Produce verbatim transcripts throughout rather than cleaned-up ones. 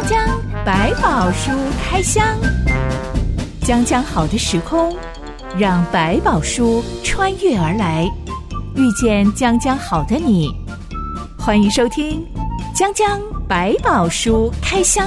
江江百宝书开箱，江江好的时空，让百宝书穿越而来，遇见江江好的你。欢迎收听江江百宝书开箱。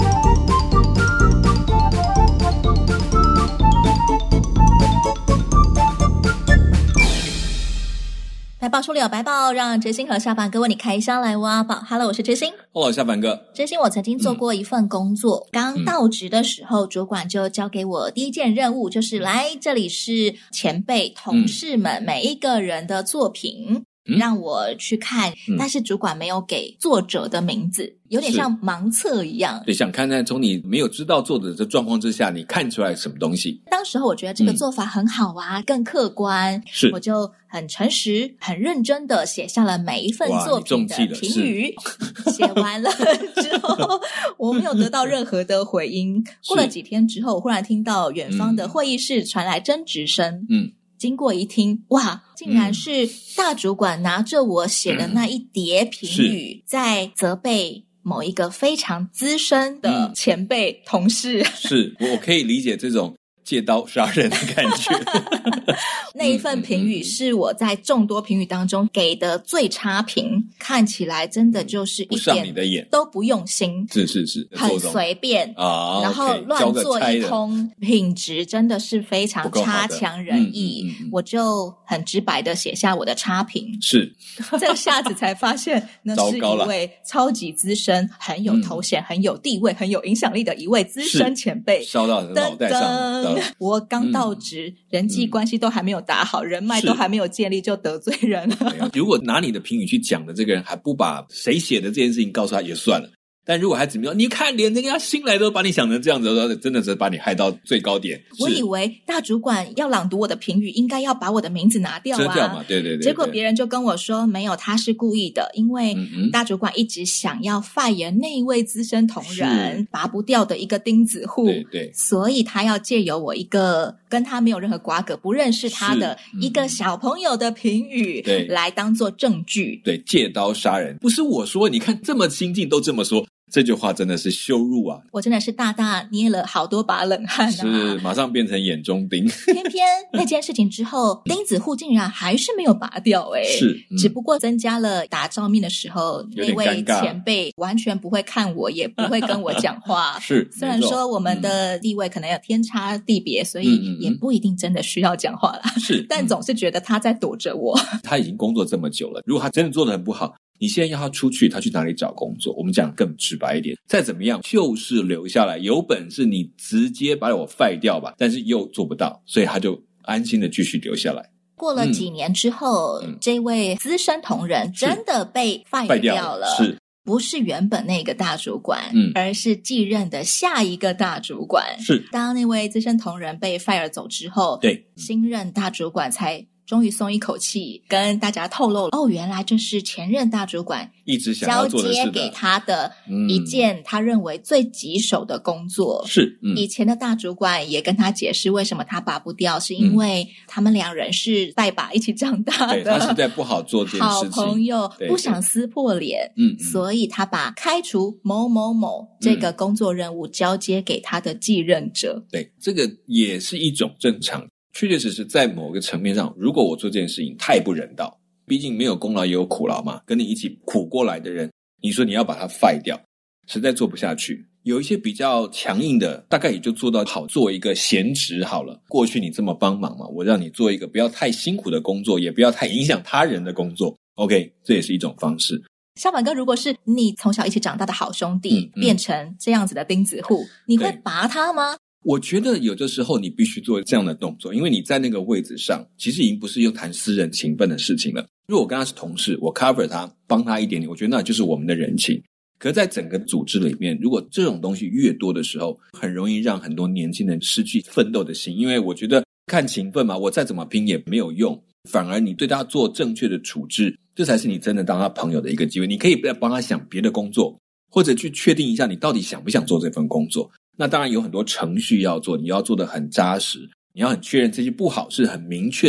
百宝书里有百宝，让知心和下凡哥为你开箱来挖宝。Hello， 我是知心。 Hello， 下凡哥。 知心，我曾经做过一份工作，嗯、刚到职的时候，主管就交给我第一件任务，就是来这里是前辈同事们、嗯、每一个人的作品。嗯、让我去看、嗯、但是主管没有给作者的名字，有点像盲测一样。 对，想看看从你没有知道作者的状况之下，你看出来什么东西。 当时候我觉得这个做法很好啊、嗯、更客观，是我就很诚实很认真的写下了每一份作品的评语。写完了之后我没有得到任何的回音。过了几天之后，我忽然听到远方的会议室传来争执声。嗯，经过一听，哇，竟然是大主管拿着我写的那一叠评语、嗯、在责备某一个非常资深的前辈同事、嗯、 是我可以理解这种借刀杀人的感觉。 那一份评语是我在众多评语当中给的最差评，看起来真的就是一点都不用心， 是是是， 很随便啊，然后乱做一通，品质真的是非常差强人意、嗯嗯嗯、我就很直白的写下我的差评。 是这下子才发现那是一位超级资深很有头衔、嗯、很有地位很有影响力的一位资深前辈， 烧到脑袋上。 我刚到职、嗯、人际关系都还没有打好、嗯、人脉都还没有建立就得罪人了。 如果拿你的评语去讲的这个人还不把谁写的这件事情告诉他也算了，但如果还怎么样，你看连人家新来都把你想成这样子，真的是把你害到最高点。 我以为大主管要朗读我的评语应该要把我的名字拿掉啊， 遮掉嘛，对对 对, 对。 结果别人就跟我说没有，他是故意的，因为大主管一直想要fire那一位资深同仁，拔不掉的一个钉子户， 对对， 所以他要借由我一个跟他没有任何瓜葛不认识他的一个小朋友的评语、嗯、来当做证据。 对，借刀杀人不是我说，你看这么亲近都这么说，这句话真的是羞辱啊！ 我真的是大大捏了好多把冷汗啊！ 是，马上变成眼中钉。 偏偏那件事情之后，钉子户竟然还是没有拔掉诶、欸、 是、嗯， 只不过增加了打照面的时候，那位前辈完全不会看我，也不会跟我讲话。 是， 虽然说我们的地位可能有天差地别、嗯，所以也不一定真的需要讲话啦。 是， 但总是觉得他在躲着我。 他已经工作这么久了，如果他真的做得很不好，你现在要他出去，他去哪里找工作？我们讲更直白一点，再怎么样就是留下来，有本事你直接把我废掉吧，但是又做不到，所以他就安心的继续留下来。 过了几年之后、嗯、这位资深同仁真的被废掉了， 是不是原本那个大主管、嗯、而是继任的下一个大主管。 是当那位资深同仁被 fire 走之后， 对， 新任大主管才终于松一口气，跟大家透露哦，原来这是前任大主管一直想要做的事的交接给他的一件他认为最棘手的工作。 是、嗯、 以前的大主管也跟他解释为什么他拔不掉，是因为他们两人是带把一起长大的， 对，他实在不好做这件事情， 好朋友不想撕破脸，嗯，所以他把开除某某某这个工作任务交接给他的继任者。 对，这个也是一种正常。确确实实在某个层面上，如果我做这件事情太不人道，毕竟没有功劳也有苦劳嘛，跟你一起苦过来的人，你说你要把它废掉，实在做不下去。有一些比较强硬的，大概也就做到好做一个闲职好了。过去你这么帮忙嘛，我让你做一个不要太辛苦的工作，也不要太影响他人的工作。OK， 这也是一种方式。 小板哥，如果是你从小一起长大的好兄弟、嗯嗯、变成这样子的钉子户，你会拔他吗？ 我觉得有的时候你必须做这样的动作，因为你在那个位置上其实已经不是又谈私人情分的事情了。如果我跟他是同事，我 cover 他帮他一点点，我觉得那就是我们的人情。可是在整个组织里面，如果这种东西越多的时候，很容易让很多年轻人失去奋斗的心。因为我觉得看情分嘛，我再怎么拼也没有用，反而你对他做正确的处置，这才是你真的当他朋友的一个机会。你可以帮他想别的工作，或者去确定一下你到底想不想做这份工作。那当然有很多程序要做，你要做得很扎实，你要很确认这些不好是很明确的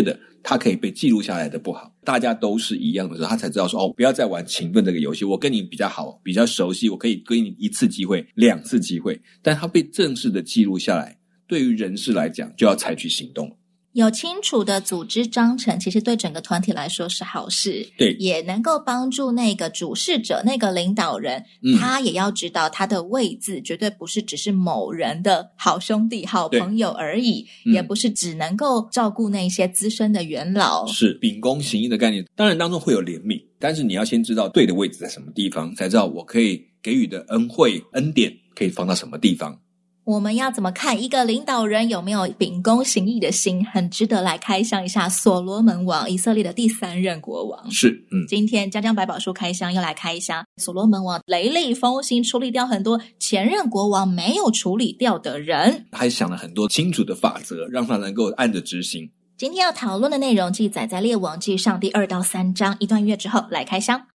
它可以被记录下来的不好，大家都是一样的时候，他才知道说哦，不要再玩情分这个游戏，我跟你比较好，比较熟悉，我可以给你一次机会，两次机会，但它被正式的记录下来，对于人事来讲就要采取行动了。 有清楚的组织章程，其实对整个团体来说是好事， 对， 也能够帮助那个主事者、那个领导人、嗯、他也要知道他的位置绝对不是只是某人的好兄弟、好朋友而已，也不是只能够照顾那些资深的元老。 是秉公行义的概念，当然当中会有怜悯，但是你要先知道对的位置在什么地方，才知道我可以给予的恩惠、恩典可以放到什么地方。 我们要怎么看一个领导人有没有秉公行义的心，很值得来开箱一下所罗门王，以色列的第三任国王。 是，嗯， 今天江江百宝书开箱要来开箱所罗门王雷厉风行，处理掉很多前任国王没有处理掉的人， 还想了很多清楚的法则，让他能够按着执行。 今天要讨论的内容记载在列王记上第二到三章，一段音乐之后来开箱。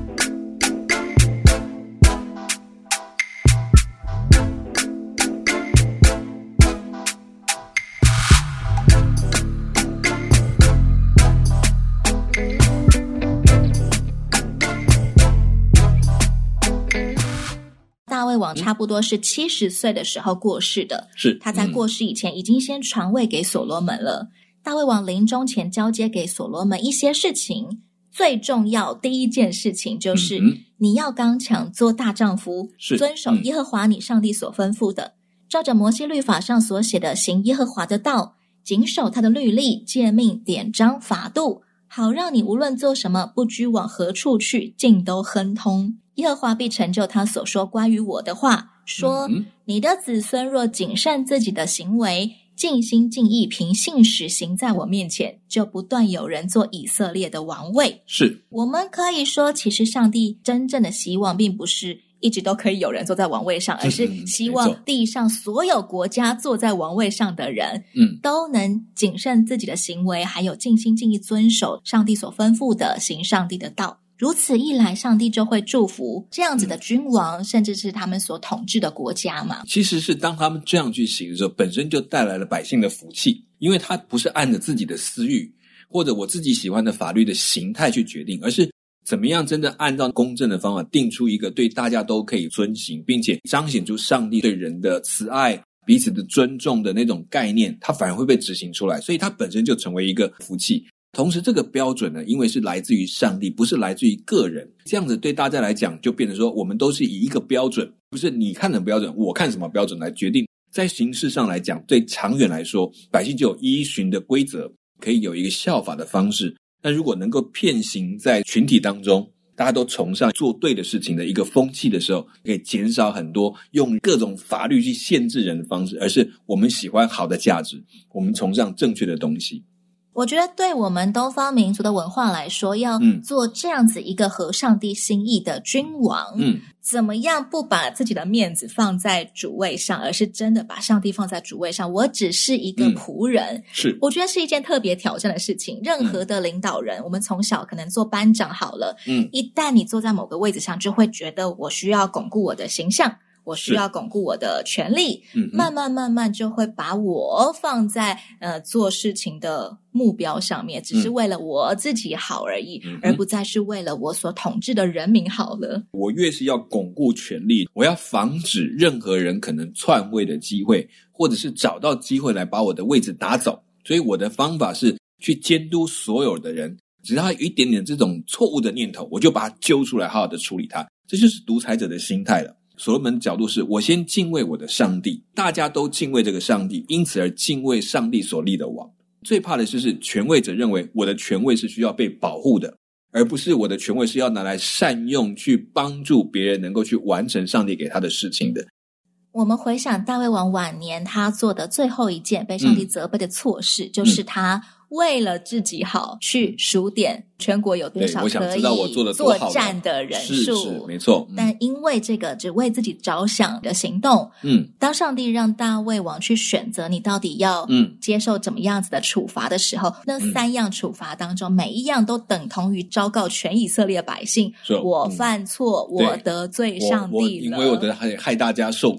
大卫王差不多是七十岁的时候过世的， 是他在过世以前已经先传位给所罗门了。嗯、大卫王临终前交接给所罗门一些事情，最重要第一件事情就是、嗯、你要刚强，做大丈夫，遵守耶和华你上帝所吩咐的、嗯、照着摩西律法上所写的行耶和华的道，谨守他的律例、诫命、典章、法度，好让你无论做什么，不拘往何处去，尽都亨通。耶和华必成就他所说关于我的话，说、嗯、你的子孙若谨慎自己的行为，尽心尽意凭信实行在我面前，就不断有人做以色列的王位。 是， 我们可以说其实上帝真正的希望并不是一直都可以有人坐在王位上，而是希望地上所有国家坐在王位上的人、嗯、都能谨慎自己的行为，还有尽心尽意遵守上帝所吩咐的，行上帝的道。如此一来，上帝就会祝福这样子的君王、嗯、甚至是他们所统治的国家嘛。 其实是当他们这样去行的时候，本身就带来了百姓的福气，因为他不是按着自己的私欲或者我自己喜欢的法律的形态去决定，而是怎么样真的按照公正的方法定出一个对大家都可以遵行，并且彰显出上帝对人的慈爱、彼此的尊重的那种概念，它反而会被执行出来，所以它本身就成为一个福气。同时这个标准呢，因为是来自于上帝，不是来自于个人，这样子对大家来讲就变成说我们都是以一个标准，不是你看的标准我看什么标准来决定。在形式上来讲，对长远来说，百姓就有依循的规则，可以有一个效法的方式。那如果能够遍行在群体当中，大家都崇尚做对的事情的一个风气的时候，可以减少很多用各种法律去限制人的方式，而是我们喜欢好的价值，我们崇尚正确的东西。 我觉得对我们东方民族的文化来说，要做这样子一个合上帝心意的君王，嗯，怎么样不把自己的面子放在主位上，而是真的把上帝放在主位上。我只是一个仆人、嗯、是，我觉得是一件特别挑战的事情。任何的领导人、嗯、我们从小可能做班长好了，嗯，一旦你坐在某个位置上，就会觉得我需要巩固我的形象，我需要巩固我的权利，慢慢慢慢就会把我放在呃做事情的目标上面，只是为了我自己好而已、嗯、而不再是为了我所统治的人民好了。 我越是要巩固权力，我要防止任何人可能篡位的机会，或者是找到机会来把我的位置打走，所以我的方法是去监督所有的人，只要有一点点这种错误的念头，我就把它揪出来好好的处理它。这就是独裁者的心态了。所罗门的角度是，我先敬畏我的上帝，大家都敬畏这个上帝，因此而敬畏上帝所立的王。最怕的就是权位者认为我的权位是需要被保护的，而不是我的权位是要拿来善用，去帮助别人能够去完成上帝给他的事情的。 我们回想大卫王晚年他做的最后一件被上帝责备的错事、嗯、就是他为了自己好去数点全国有多少可以作战的人数， 是是没错、 嗯、但因为这个只为自己着想的行动，嗯，当上帝让大卫王去选择你到底要接受怎么样子的处罚的时候、嗯、那三样处罚当中、嗯、每一样都等同于昭告全以色列百姓，我犯错、嗯、我得罪上帝了， 我我因为我的害害大家受苦了，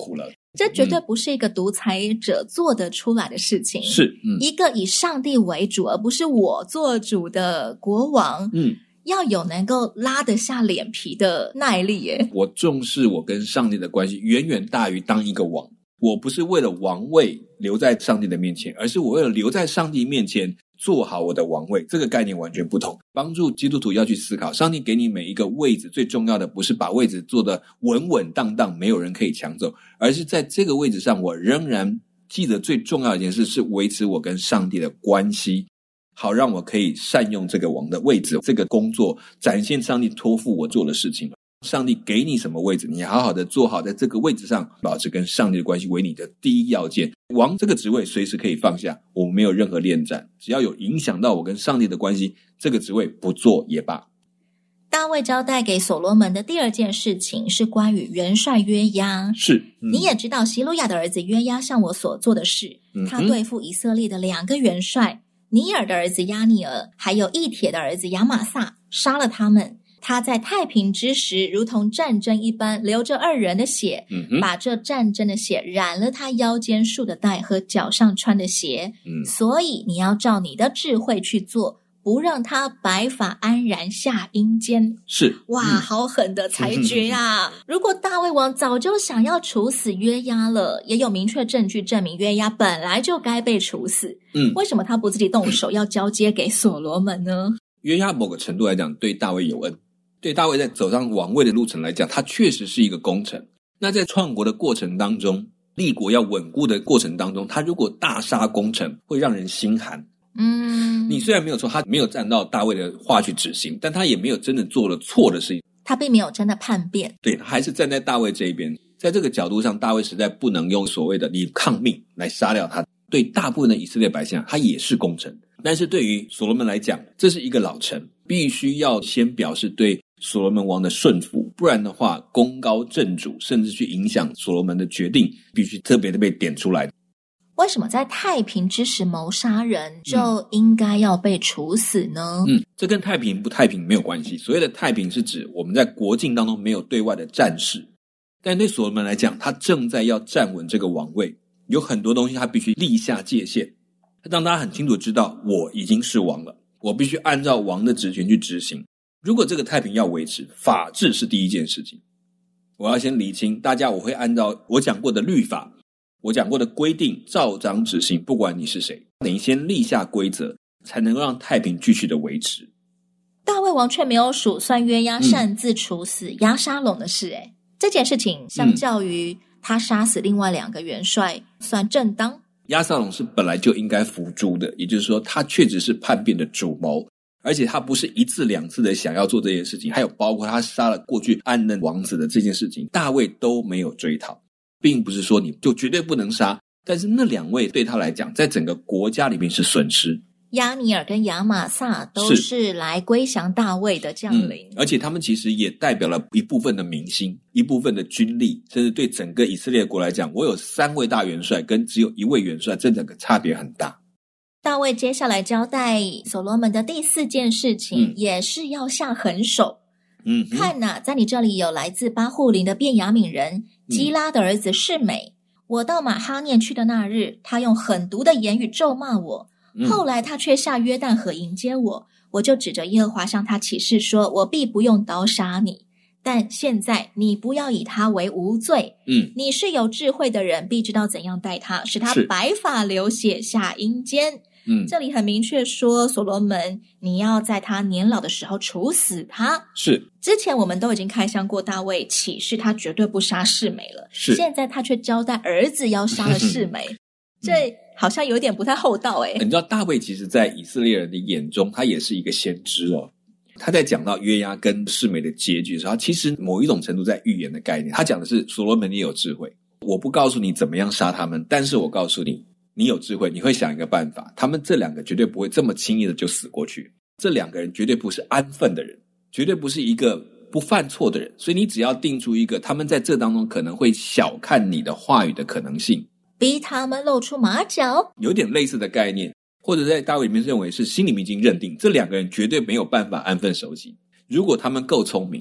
这绝对不是一个独裁者做得出来的事情。 是、嗯、 一个以上帝为主而不是我做主的国王，嗯，要有能够拉得下脸皮的耐力耶。 我重视我跟上帝的关系远远大于当一个王。我不是为了王位留在上帝的面前，而是我为了留在上帝面前做好我的王位，这个概念完全不同。帮助基督徒要去思考，上帝给你每一个位置，最重要的不是把位置做得稳稳当当没有人可以抢走，而是在这个位置上我仍然记得最重要的一件事是维持我跟上帝的关系，好让我可以善用这个王的位置，这个工作展现上帝托付我做的事情。上帝给你什么位置，你好好的做好在这个位置上，保持跟上帝的关系为你的第一要件。王这个职位随时可以放下，我们没有任何恋战，只要有影响到我跟上帝的关系，这个职位不做也罢。 大卫交代给所罗门的第二件事情是关于元帅约押。 是、 嗯、你也知道希鲁亚的儿子约押向我所做的事、嗯、他对付以色列的两个元帅，尼尔的儿子亚尼尔还有以铁的儿子亚玛撒，杀了他们。他在太平之时如同战争一般，流着二人的血、嗯、把这战争的血染了他腰间束的带和脚上穿的鞋、嗯、所以你要照你的智慧去做，不让他白发安然下阴间。 是， 哇、嗯、好狠的裁决啊如果大卫王早就想要处死约押了，也有明确证据证明约押本来就该被处死，嗯，为什么他不自己动手要交接给所罗门呢？ 约押某个程度来讲对大卫有恩，对大卫在走上王位的路程来讲，他确实是一个功臣。那在创国的过程当中，立国要稳固的过程当中，他如果大杀功臣，会让人心寒。嗯，你虽然没有说他没有按照大卫的话去执行，但他也没有真的做了错的事情， 他并没有真的叛变。 对，他还是站在大卫这一边。在这个角度上，大卫实在不能用所谓的你抗命来杀掉他。对大部分的以色列百姓，他也是功臣。但是对于所罗门来讲，这是一个老臣，必须要先表示对所罗门王的顺服，不然的话功高震主，甚至去影响所罗门的决定，必须特别的被点出来。 为什么在太平之时谋杀人就应该要被处死呢？ 嗯，这跟太平不太平没有关系。所谓的太平是指我们在国境当中没有对外的战事，但对所罗门来讲，他正在要站稳这个王位，有很多东西他必须立下界限，让大家很清楚知道我已经是王了，我必须按照王的职权去执行。如果这个太平要维持，法治是第一件事情。我要先厘清大家，我会按照我讲过的律法，我讲过的规定照章执行，不管你是谁，你先立下规则，才能让太平继续的维持。 大卫王却没有数算约押擅自处死押沙龙的事，诶、嗯、这件事情相较于他杀死另外两个元帅算正当。 押沙龙是本来就应该伏诛的，也就是说他确实是叛变的主谋，而且他不是一次两次的想要做这件事情，还有包括他杀了过去暗嫩王子的这件事情，大卫都没有追讨。并不是说你就绝对不能杀，但是那两位对他来讲在整个国家里面是损失。 亚尼尔跟亚玛撒都是来归降大卫的将领、 嗯、而且他们其实也代表了一部分的民心，一部分的军力，甚至对整个以色列国来讲，我有三位大元帅跟只有一位元帅，这整个差别很大。 大卫接下来交代所罗门的第四件事情、嗯、也是要下狠手。嗯，看哪、啊，在你这里有来自巴户林的便雅悯人基拉的儿子示每、嗯、我到马哈念去的那日，他用狠毒的言语咒骂我、嗯、后来他却下约旦河迎接我，我就指着耶和华向他起誓说，我必不用刀杀你，但现在你不要以他为无罪。嗯，你是有智慧的人，必知道怎样待他，使他白发流血下阴间。嗯，这里很明确说，所罗门你要在他年老的时候处死他。 是， 之前我们都已经开箱过大卫起誓他绝对不杀示每了，是，现在他却交代儿子要杀了示每这好像有点不太厚道诶、欸、 你知道大卫其实在以色列人的眼中他也是一个先知哦。他在讲到约押跟示每的结局的时候，他其实某一种程度在预言的概念，他讲的是所罗门你有智慧，我不告诉你怎么样杀他们，但是我告诉你你有智慧，你会想一个办法，他们这两个绝对不会这么轻易的就死过去，这两个人绝对不是安分的人，绝对不是一个不犯错的人，所以你只要定出一个他们在这当中可能会小看你的话语的可能性， 逼他们露出马脚， 有点类似的概念，或者在大卫里面认为是心里面已经认定这两个人绝对没有办法安分守己，如果他们够聪明，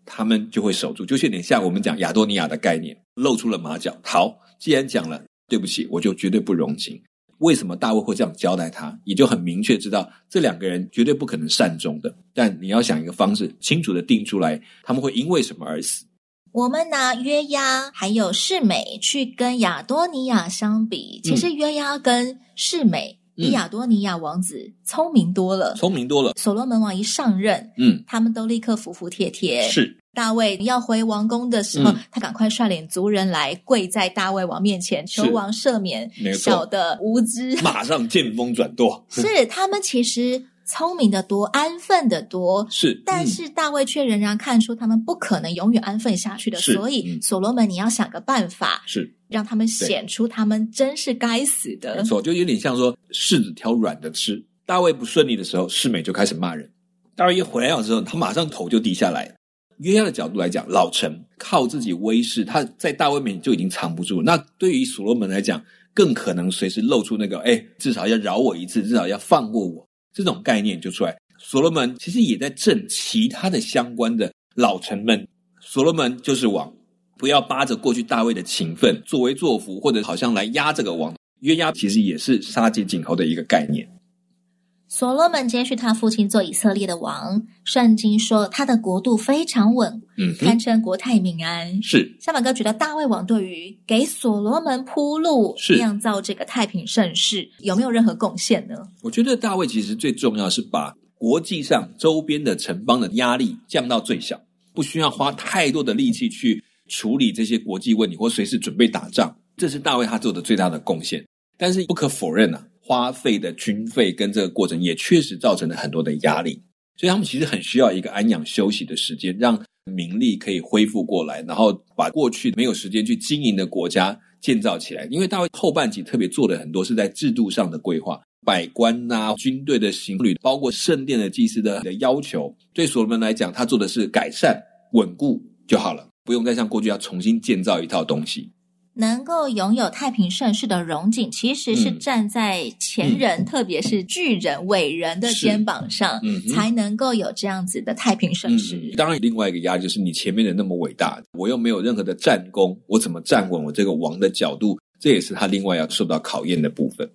他们就会守住，就有点像我们讲亚多尼亚的概念，露出了马脚。好，既然讲了对不起，我就绝对不容情。为什么大卫会这样交代他，也就很明确知道这两个人绝对不可能善终的，但你要想一个方式清楚的定出来他们会因为什么而死。 我们拿约押还有示每去跟亚多尼亚相比，其实约押跟示每比亚多尼亚王子聪明多了， 聪明多了。 所罗门王一上任，嗯，他们都立刻服服帖帖。 是大卫要回王宫的时候，嗯、他赶快率领族人来跪在大卫王面前，求王赦免小的无知， 马上见风转舵。 是他们其实聪明的多，安分的多， 是， 但是大卫却仍然看出他们不可能永远安分下去的，所以、嗯、所罗门你要想个办法， 是让他们显出他们真是该死的。 没错，就有点像说柿子挑软的吃。大卫不顺利的时候，示每就开始骂人。大卫一回来的时候，他马上头就低下来。约押的角度来讲，老臣靠自己威势，他在大卫面前就已经藏不住。那对于所罗门来讲，更可能随时露出那个，哎，至少要饶我一次，至少要放过我。这种概念就出来。所罗门其实也在震其他的相关的老臣们，所罗门就是王，不要扒着过去大卫的情分作威作福，或者好像来压这个王。约押其实也是杀鸡儆猴的一个概念。 所罗门接续他父亲做以色列的王，圣经说他的国度非常稳，嗯，堪称国泰民安。 是， 小马哥觉得大卫王对于给所罗门铺路，酿造这个太平盛世，有没有任何贡献呢？ 我觉得大卫其实最重要是把国际上周边的城邦的压力降到最小，不需要花太多的力气去处理这些国际问题或随时准备打仗，这是大卫他做的最大的贡献。但是不可否认啊，花费的军费跟这个过程也确实造成了很多的压力，所以他们其实很需要一个安养休息的时间，让民力可以恢复过来，然后把过去没有时间去经营的国家建造起来。因为大卫后半集特别做的很多是在制度上的规划，百官啊、军队的行旅，包括圣殿的祭司的要求，对所罗门来讲，他做的是改善稳固就好了，不用再像过去要重新建造一套东西。 能够拥有太平盛世的荣景，其实是站在前人、嗯、特别是巨人伟人的肩膀上、嗯、才能够有这样子的太平盛世、 嗯、当然另外一个压力就是你前面的那么伟大，我又没有任何的战功，我怎么站稳我这个王的角度，这也是他另外要受到考验的部分。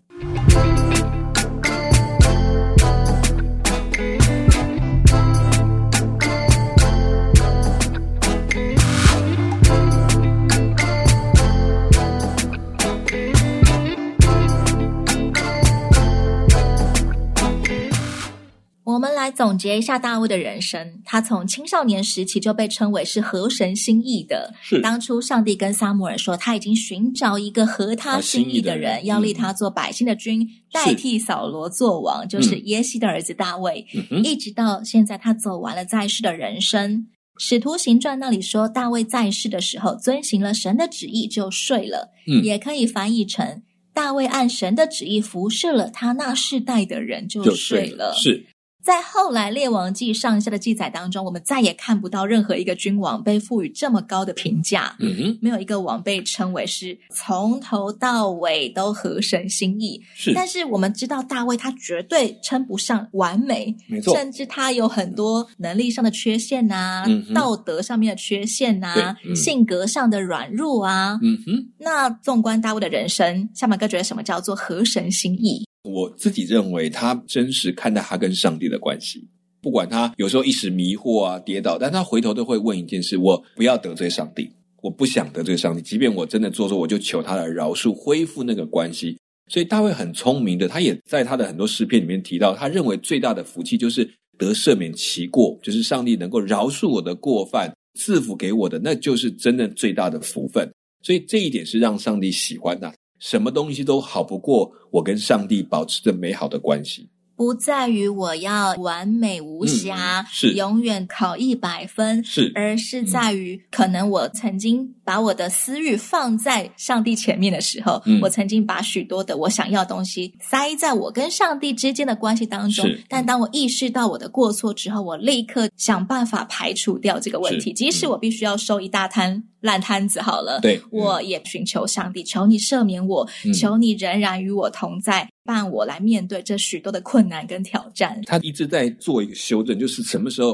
我们来总结一下大卫的人生，他从青少年时期就被称为是合神心意的。 是， 当初上帝跟撒母耳说他已经寻找一个合他心意的人，的人要立他做百姓的君、嗯、代替扫罗做王，就是耶西的儿子大卫、嗯、一直到现在他走完了在世的人生。使徒行传那里说大卫在世的时候遵行了神的旨意就睡了、嗯、也可以翻译成大卫按神的旨意服侍了他那世代的人就睡了。 是， 在后来列王记上下的记载当中，我们再也看不到任何一个君王被赋予这么高的评价、嗯哼，没有一个王被称为是从头到尾都合神心意。 是， 但是我们知道大卫他绝对称不上完美， 没错， 甚至他有很多能力上的缺陷啊、嗯、道德上面的缺陷啊、嗯、性格上的软弱啊。 嗯哼， 那纵观大卫的人生，夏马哥觉得什么叫做合神心意？ 我自己认为他真实看待他跟上帝的关系，不管他有时候一时迷惑啊跌倒，但他回头都会问一件事，我不要得罪上帝，我不想得罪上帝，即便我真的做错，我就求他的饶恕，恢复那个关系。所以大卫很聪明的，他也在他的很多诗篇里面提到，他认为最大的福气就是得赦免其过，就是上帝能够饶恕我的过犯，赐福给我的，那就是真的最大的福分。所以这一点是让上帝喜欢的，什么东西都好不过我跟上帝保持着美好的关系， 不在于我要完美无瑕、嗯、是永远考一百分， 是， 而是在于、嗯、可能我曾经把我的私欲放在上帝前面的时候、嗯、我曾经把许多的我想要的东西塞在我跟上帝之间的关系当中，但当我意识到我的过错之后，我立刻想办法排除掉这个问题，即使我必须要收一大摊烂摊子好了， 对， 我也寻求上帝，求你赦免我、嗯、求你仍然与我同在，伴我来面对这许多的困难跟挑战。 他一直在做一个修正，就是什么时候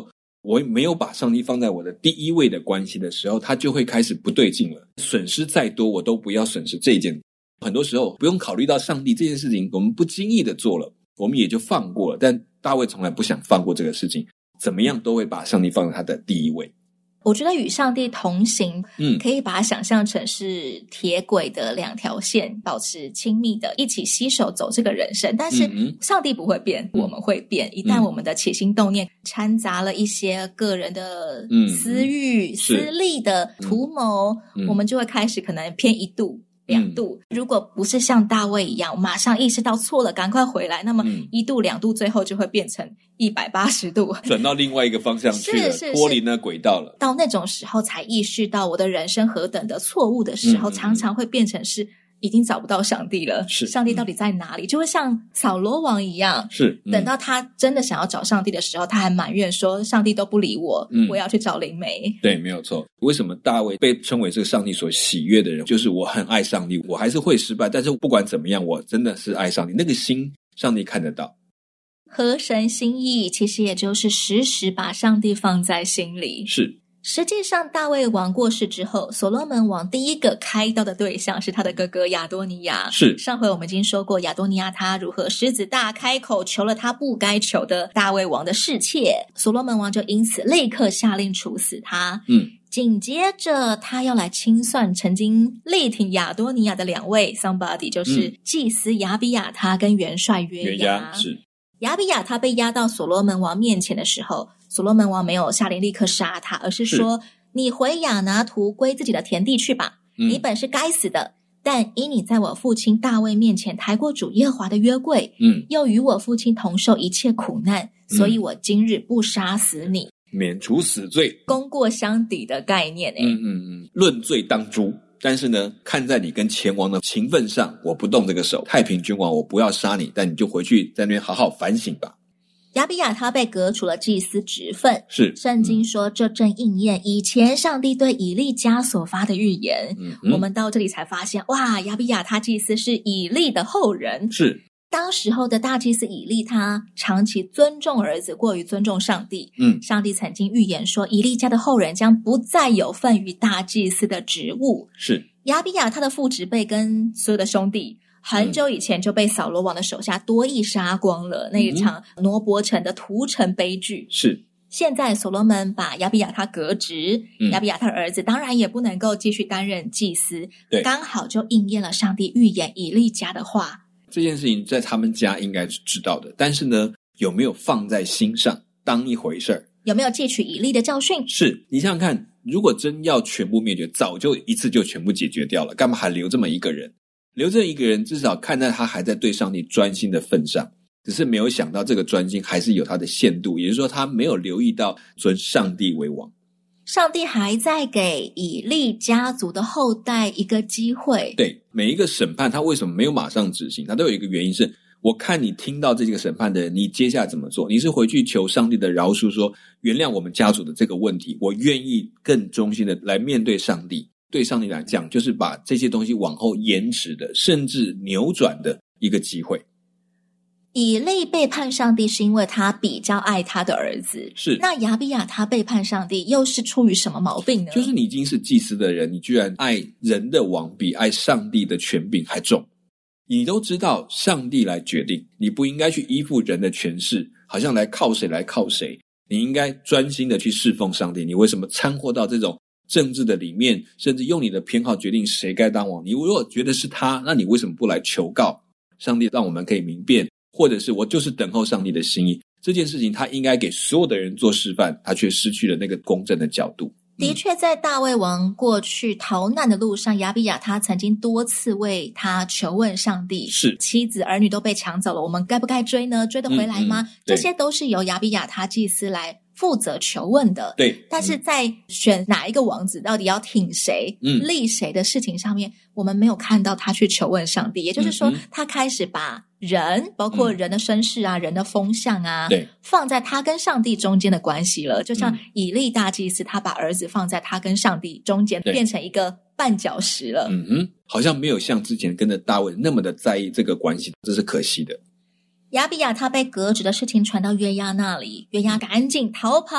我没有把上帝放在我的第一位的关系的时候，他就会开始不对劲了。损失再多我都不要损失这一件，很多时候不用考虑到上帝这件事情，我们不经意的做了，我们也就放过了。但大卫从来不想放过这个事情，怎么样都会把上帝放在他的第一位。 我觉得与上帝同行， 嗯， 可以把它想象成是铁轨的两条线，保持亲密的一起携手走这个人生。但是上帝不会变，嗯，我们会变。一旦我们的起心动念掺杂了一些个人的私欲、嗯、私利的图谋，嗯，我们就会开始可能偏一度两度，嗯，如果不是像大卫一样马上意识到错了赶快回来，那么一度两度最后就会变成一百八十度， 转到另外一个方向去了，脱离那轨道了。 到那种时候才意识到我的人生何等的错误的时候，嗯，常常会变成是已经找不到上帝了，是上帝到底在哪里，嗯，就会像扫罗王一样，是，嗯，等到他真的想要找上帝的时候，他还埋怨说上帝都不理我，嗯，我要去找灵媒。 对，没有错。为什么大卫被称为这个上帝所喜悦的人，就是我很爱上帝，我还是会失败，但是不管怎么样我真的是爱上帝，那个心上帝看得到。 合神心意其实也就是时时把上帝放在心里。 是， 实际上大卫王过世之后，所罗门王第一个开刀的对象是他的哥哥亚多尼亚。 是， 上回我们已经说过亚多尼亚他如何狮子大开口求了他不该求的大卫王的侍妾，所罗门王就因此立刻下令处死他。 嗯， 紧接着他要来清算曾经力挺亚多尼亚的两位 somebody， 就是祭司亚比亚他跟元帅约押。 是， 亚比亚他被押到所罗门王面前的时候，所罗门王没有下令立刻杀他，而是说，是你回亚拿图归自己的田地去吧，嗯，你本是该死的，但因你在我父亲大卫面前抬过主耶和华的约柜， 嗯， 又与我父亲同受一切苦难，嗯，所以我今日不杀死你， 免除死罪， 功过相抵的概念。欸， 嗯嗯嗯，论罪当诛。但是呢，看在你跟前王的情分上，我不动这个手。太平君王，我不要杀你，但你就回去在那边好好反省吧。 亚比亚他被革除了祭司职分， 是圣经说这正应验以前上帝对以利家所发的预言。 嗯， 我们到这里才发现，哇，亚比亚他祭司是以利的后人。 是， 当时候的大祭司以利他长期尊重儿子过于尊重上帝。 嗯， 上帝曾经预言说以利家的后人将不再有份于大祭司的职务。 是， 亚比亚他的父执辈跟所有的兄弟很久以前就被扫罗王的手下多益杀光了，嗯，那一场挪伯城的屠城悲剧。 是， 现在所罗门把亚比亚他革职，嗯，亚比亚他的儿子当然也不能够继续担任祭司， 对， 刚好就应验了上帝预言以利家的话。 这件事情在他们家应该是知道的，但是呢，有没有放在心上当一回事儿？ 有没有汲取以利的教训？ 是，你想想看，如果真要全部灭绝，早就一次就全部解决掉了，干嘛还留这么一个人？留这一个人，至少看在他还在对上帝专心的份上，只是没有想到这个专心还是有他的限度，也就是说他没有留意到尊上帝为王。 上帝还在给以利家族的后代一个机会。 对，每一个审判他为什么没有马上执行，他都有一个原因，是我看你听到这个审判的人，你接下来怎么做？你是回去求上帝的饶恕，说原谅我们家族的这个问题，我愿意更忠心的来面对上帝。对上帝来讲，就是把这些东西往后延迟的，甚至扭转的一个机会。 以利背叛上帝是因为他比较爱他的儿子， 是。 那亚比亚他背叛上帝又是出于什么毛病呢？ 就是你已经是祭司的人，你居然爱人的王比爱上帝的权柄还重。你都知道上帝来决定，你不应该去依附人的权势，好像来靠谁来靠谁，你应该专心的去侍奉上帝。你为什么掺和到这种政治的里面，甚至用你的偏好决定谁该当王？你如果觉得是他，那你为什么不来求告上帝，让我们可以明辨？或者是我就是等候上帝的心意，这件事情他应该给所有的人做示范，他却失去了那个公正的角度。 的确，在大卫王过去逃难的路上，亚比亚他曾经多次为他求问上帝， 是妻子儿女都被抢走了，我们该不该追呢？追得回来吗？ 嗯嗯、 这些都是由亚比亚他祭司来负责求问的。 对， 但是在选哪一个王子到底要挺谁、嗯、立谁的事情上面，我们没有看到他去求问上帝。也就是说，嗯、他开始把人，包括人的身世啊、嗯、人的风向啊， 对， 放在他跟上帝中间的关系了。就像以利大祭司，他把儿子放在他跟上帝中间，变成一个绊脚石了。 嗯哼，好像没有像之前跟着大卫那么的在意这个关系，这是可惜的。 亚比亚他被革职的事情传到约押那里，约押赶紧逃跑，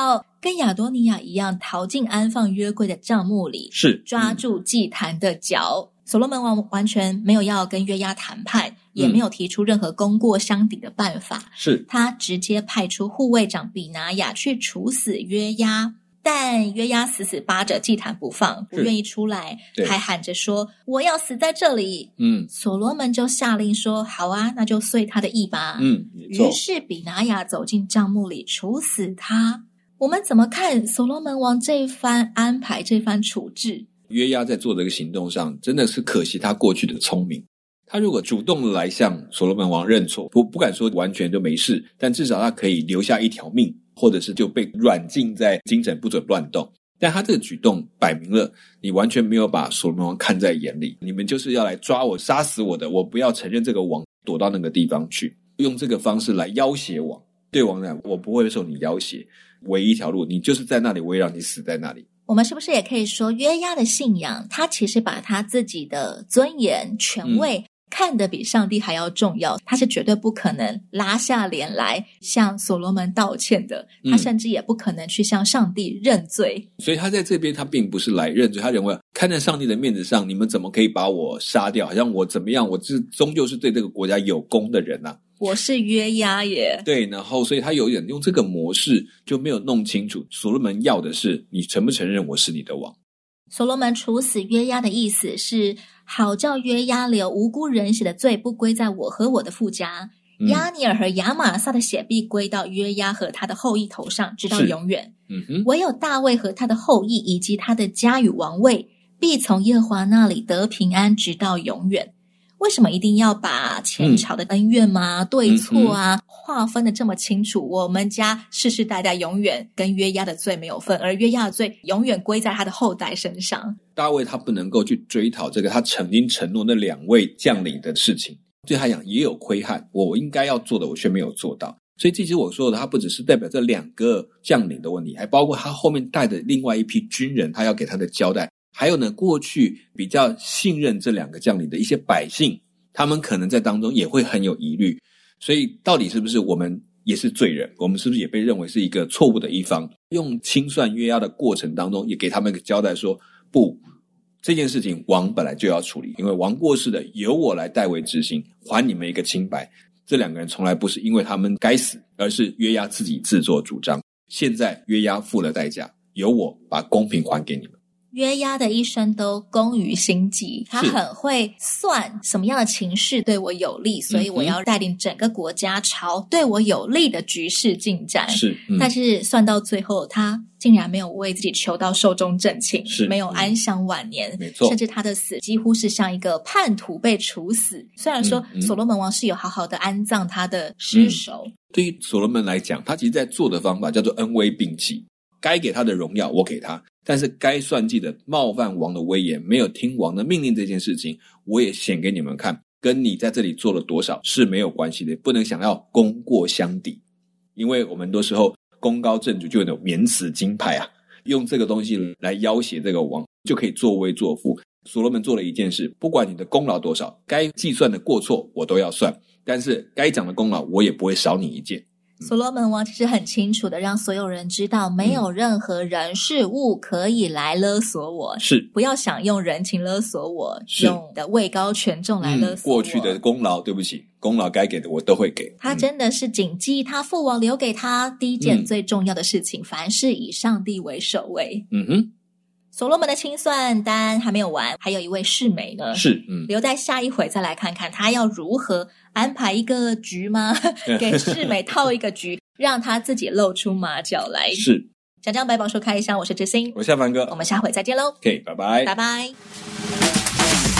跟亚多尼亚一样逃进安放约柜的帐幕里， 是抓住祭坛的脚。嗯、所罗门王完全没有要跟约押谈判，也没有提出任何功过相抵的办法， 是他直接派出护卫长比拿雅去处死约押。但约押死死扒着祭坛不放，不愿意出来，还喊着说我要死在这里。嗯，所罗门就下令说好啊，那就遂他的意吧。 嗯， 于是比拿雅走进帐幕里处死他。我们怎么看所罗门王这番安排，这番处置？ 约押在做这个行动上真的是可惜他过去的聪明，他如果主动的来向所罗门王认错，不不敢说完全就没事，但至少他可以留下一条命，或者是就被软禁在京城不准乱动。但他这个举动摆明了你完全没有把所罗门王看在眼里，你们就是要来抓我杀死我的，我不要承认这个王，躲到那个地方去，用这个方式来要挟王。对王来讲，我不会受你要挟，唯一一条路你就是在那里，我也让你死在那里。 我们是不是也可以说约押的信仰，他其实把他自己的尊严权位、嗯看得比上帝还要重要，他是绝对不可能拉下脸来向所罗门道歉的，他甚至也不可能去向上帝认罪、 嗯、所以他在这边他并不是来认罪，他认为看在上帝的面子上，你们怎么可以把我杀掉，好像我怎么样，我这终究是对这个国家有功的人啊， 我是约押耶。 对，然后所以他有点用这个模式，就没有弄清楚所罗门要的是你承不承认我是你的王。 所罗门处死约押的意思是好叫约押流无辜人血的罪不归在我和我的父家、嗯、押尼尔和亚玛撒的血必归到约押和他的后裔头上，直到永远、嗯、哼唯有大卫和他的后裔以及他的家与王位必从耶和华那里得平安，直到永远。为什么一定要把前朝的恩怨吗、嗯、对错啊划分的这么清楚？我们家世世代代永远跟约押的罪没有份，而约押的罪永远归在他的后代身上。 大卫他不能够去追讨这个他曾经承诺那两位将领的事情，对他讲也有亏憾，我应该要做的我却没有做到。所以其实我说的他不只是代表这两个将领的问题，还包括他后面带的另外一批军人，他要给他的交代，还有呢过去比较信任这两个将领的一些百姓，他们可能在当中也会很有疑虑。所以到底是不是我们也是罪人，我们是不是也被认为是一个错误的一方，用清算约押的过程当中也给他们一个交代说，不，这件事情王本来就要处理，因为王过世的由我来代为执行，还你们一个清白。这两个人从来不是因为他们该死，而是约押自己自作主张，现在约押付了代价，由我把公平还给你们。 约押的一生都工于心计，他很会算什么样的情势对我有利，所以我要带领整个国家朝对我有利的局势进展。 是、 嗯，但是算到最后，他竟然没有为自己求到寿终正寝，是没有安享晚年， 没错， 甚至他的死几乎是像一个叛徒被处死。虽然说所罗门王是有好好的安葬他的尸首、嗯嗯、 对于所罗门来讲，他其实在做的方法叫做恩威并济，该给他的荣耀我给他，但是该算计的冒犯王的威严，没有听王的命令这件事情，我也显给你们看，跟你在这里做了多少是没有关系的，不能想要功过相抵。因为我们很多时候功高震主就有免死金牌啊，用这个东西来要挟这个王，就可以作威作福。所罗门做了一件事，不管你的功劳多少，该计算的过错我都要算，但是该讲的功劳我也不会少你一件。 所罗门王其实很清楚的让所有人知道，没有任何人事物可以来勒索我， 是不要想用人情勒索我，用的位高权重来勒索我、嗯、 过去的功劳对不起，功劳该给的我都会给。 他真的是谨记他父王留给他第一件最重要的事情、嗯、凡事以上帝为首位。 嗯哼， 所罗门的清算单还没有完，还有一位示每呢， 是、嗯、 留在下一回再来看看他要如何安排一个局吗？给示每套一个局，让他自己露出马脚来。 是， 讲讲百宝书开箱，我是知心， 我是夏凡哥， 我们下回再见喽。 OK， 拜拜， 拜拜。